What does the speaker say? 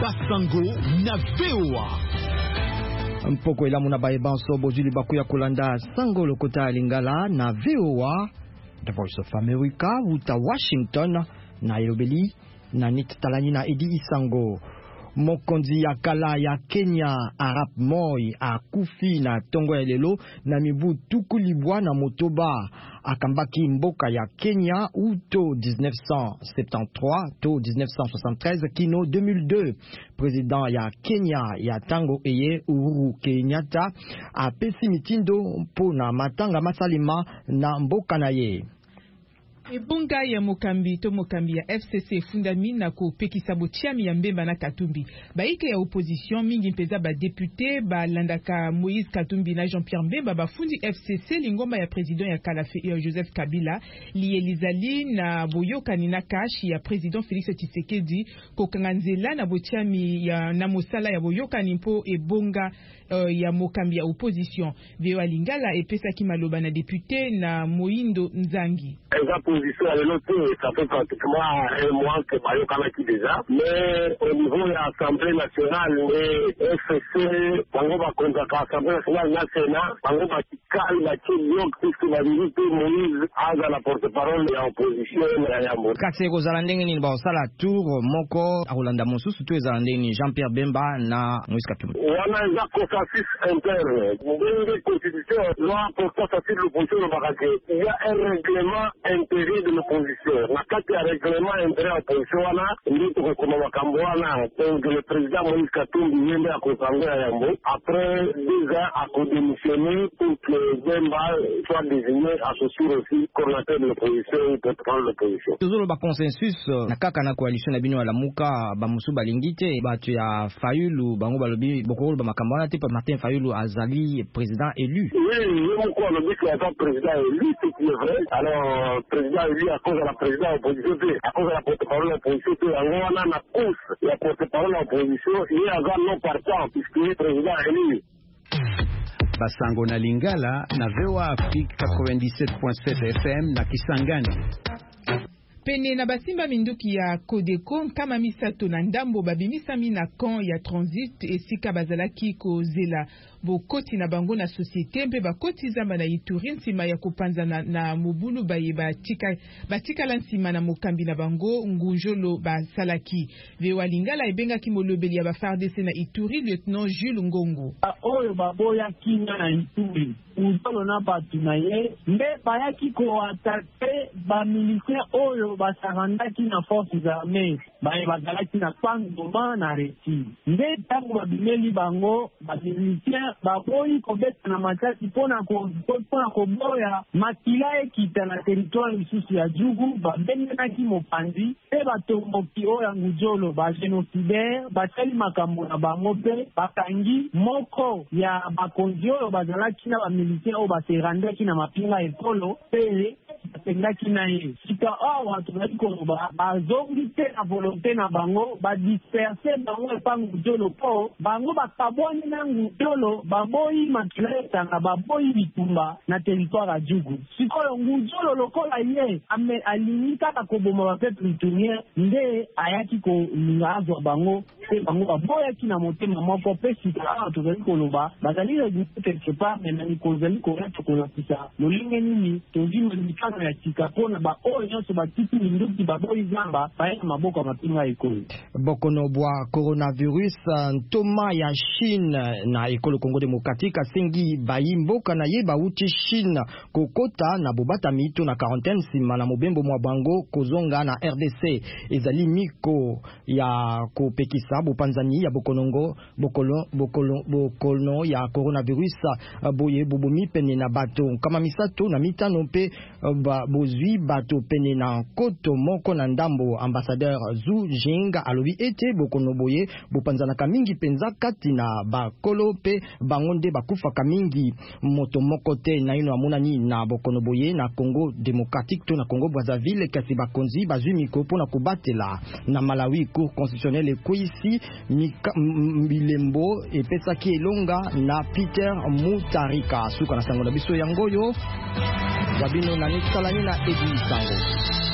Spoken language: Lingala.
Basango na VOA. Mpoko elamu na bayebanso bozuli bakuya kolanda sango lokota lingala na VOA, The Voice of America, uta Washington na elobeli na nititalani na Edi Isango. Mokonzi ya kala ya Kenya Arap Moi akufi na tongo ya lelo na mibu tukulibwa na motoba akambaki mboka ya Kenya uto 1973 to 1973 kino 2002. President ya Kenya ya tango eye Uhuru Kenyatta apesi mitindo mpona matanga masalima na mboka na ye. Ebonga ya mokambi to mokambi ya FCC fundami na kopekisa botiami ya mbemba na Katumbi. Baike ya opposition mingi mpeza ba député ba landaka Moïse Katumbi na Jean-Pierre Mbemba bafundi FCC lingomba ya président ya Kalafe Joseph Kabila li Elizali na boyokani na kashi ya président Félix Tshisekedi kokanganzela na botiami ya na mosala ya boyokani mpo ebonga ya mokambi ya opposition. VOA Lingala epesa ki maloba na député na Moindo Nzangi. Position à l'autre, ça fait pratiquement un mois que Bayo Kanaki déjà, mais au niveau de l'Assemblée nationale, les FCC, Bango Bakonza, l'Assemblée nationale, Nassena, Bango Batikal, Bakiliok, puisque la vérité, Moïse, Aza, la porte-parole de l'opposition, Yambo. Kase Rosalandeng ni Baosala Tour, Moko, Rolanda Monsu, surtout Rosalandeng Jean-Pierre Bemba, na Moïse Katumbi. On a un consensus interne. Une constitution, loi portant sur l'opposition de Baraké. Il y a un règlement interne de l'opposition. Nakati ya règlement intérêt à l'opposition wana ndio tukakoma makambo wana. Donc le président Moïse Katumbi yende akosanga Yambo après 2 ans à démissionner pour que Bemba soit désigné associé aussi coordinateur de l'opposition ou porte-parole de l'opposition. Toujours ba consensus nakaka na coalition na bino alamuka ba musu balingite batu ya Fayulu bango balobi bokolo ba makambo wana te pa Martin Fayulu azali président élu. Oui, yemo ko lobi que est président élu, c'est vrai. Alors président élu à cause de la présidente de l'opposition, à cause de la porte-parole de l'opposition, on a la course, la porte-parole de l'opposition, il y a un non partant, puisqu'il est président élu. Basango na Lingala, na VOA Afrique 97.7 FM, na Kisangani. Pene na basimba minduki ya Kodeko kama misato na ndambo babimisami na camp ya transit esika bazalaki kozela bokoti na bango na société mpe bakoti zamba na Ituri nsima ya kopanza na mobulu baye batika la nsima na mokambi na bango ngunjolo basalaki. VOA Lingala ebengaki molobeli ya ba FARDC na Ituri lieutenant Jules Ngongo. Oyo baboya kinga na Ituri uzolo na batu na ye mbe bayaki ko atake ba militaire oyo basarandaki na forces armées baye bazalaki na Pangoma na Reti nde tango babimeli bango ba militaire baboyi kobeta na matati pona koboya makila ekita na territoire lisusu ya Jugu babengenaki mopanzi pe batomboki oyo ngujolo ba génocidaire batali makambo na bango pe bakangi moko ya bakonzi oyo bazalaki na bamilitaire oyo baserandaki na mapinga ekolo pe batengaki na ye sika awa tozali koloba bazongi te na volonté na bango badisperse bango epa ngujolo po bango bakabwani na ngujolo baboyi makila etanga baboyi bitumba na territoire ya Jugu sikoyo ngujolo lokola ye alingi kaka koboma bapeple itunien nde ayaki kolinga azwa bango pe bango baboyaki na motema moko pe sika awa tozali koloba bazali registre quelque part menani kozali koreto kolakisa lolinge nini tozima mikano ya tika pona ba oyo nyonso batiki minduki baboyi zamba baye na maboko ya mapinga ekolo bokono bwa coronavirus ntoma ya Chine na ekolo Congo démocratique asengi bayimboka na ye bauti Chine kokota na bobata mito na quarantaine sima na mobembo mwa bango kozonga na RDC ezali miko ya kopekisa bopanzani ya bokono ya coronavirus boye bobomi pene na bato kama misato na mitano pe bozwi bato pene na koto moko na ndambo. Ambassadeur Zhu Jing alobi ete bokono boye bopanzana kamingi penza kati na bakolo pe bangonde bakufa kamingi moto moko te na ino amonani na bokono boye na Congo démocratique to na Congo Brazzaville kasi bakonzi bazwi miko pona kobatela na Malawi cour constitutionnelle ekoisi milembo epesaki elonga na Peter Mutarika suka na sango na biso yangoyo wabino na nisalani na Edi Sango.